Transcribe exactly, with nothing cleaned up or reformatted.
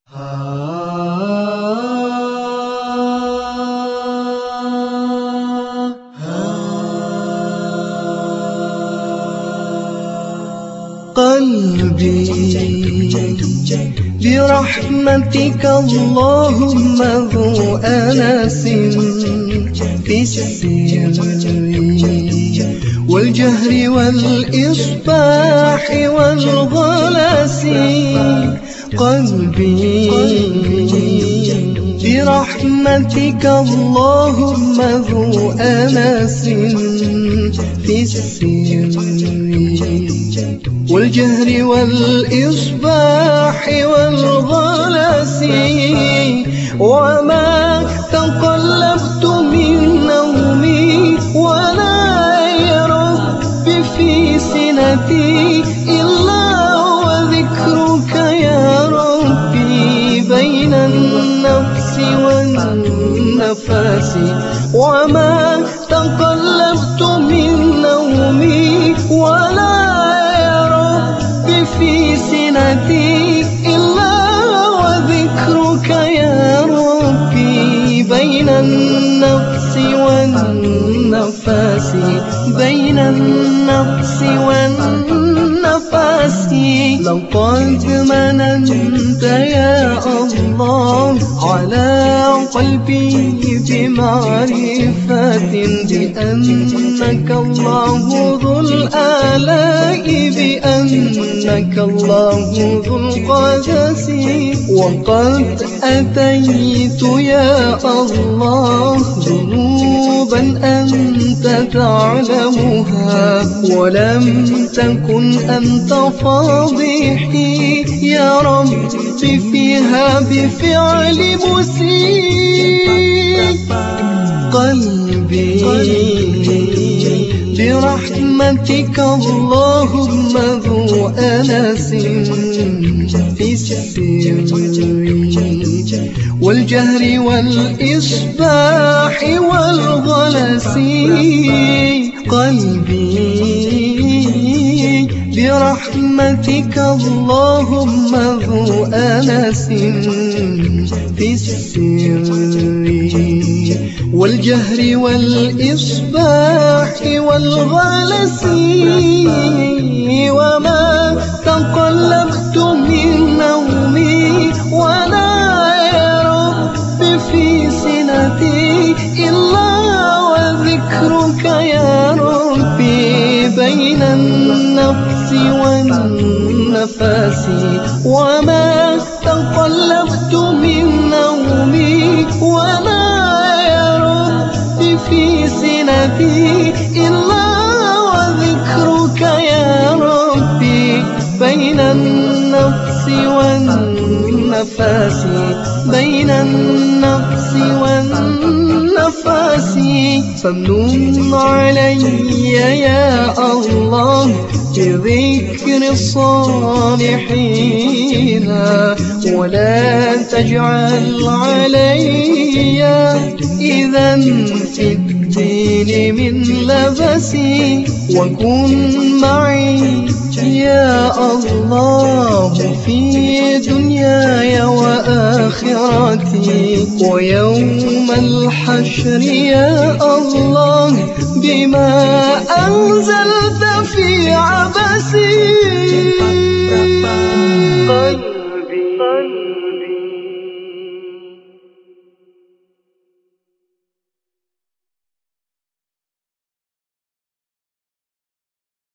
قلبي برحمتك اللهم ذو أنس في السر والجهر والإصباح والغلس. قلبي برحمتك اللهم ذو أنس في السر والجهر والإصباح والغلس. وما تقلبت من نومي ولا يا رب في سنتي إلا وذكرك يا ربي بين النفس والنفس. وما تقلبت من نومي ولا في سنتي إلا وذكرك يا ربي بين النفس والنفس بين النفس والنفس. لقد مننت يا الله على قلبي بمعرفة بأنك الله ذو الآلاء بأنك الله ذو القدس. وقد أتيت يا الله ذنوبا أنت تعلمها ولم تكن أنت فاضحي يا رب فيها بفعل مسيء. قلبي برحمتك اللهم ذو أنس في السر والجهر والإصباح والغلس. قلبي برحمتك اللهم ذو أنس في السر والجهر والإصباح والغلس. وما تقلبت من نومي ولا يا رب في سنتي إلا وذكرك يا ربي بين النفس والنفس. وما تقلبت من نومي ولا في سنتي إلا وذكرك يا ربي بين النفس والنفس بين النفس والنفس. فامنن علي يا الله بذكر الصالحين ولا تجعل علي إذا في الدين من لبسي. وكن معي يا الله في دنياي وآخرتي ويوم الحشر يا الله بما أنزلت في عبسي.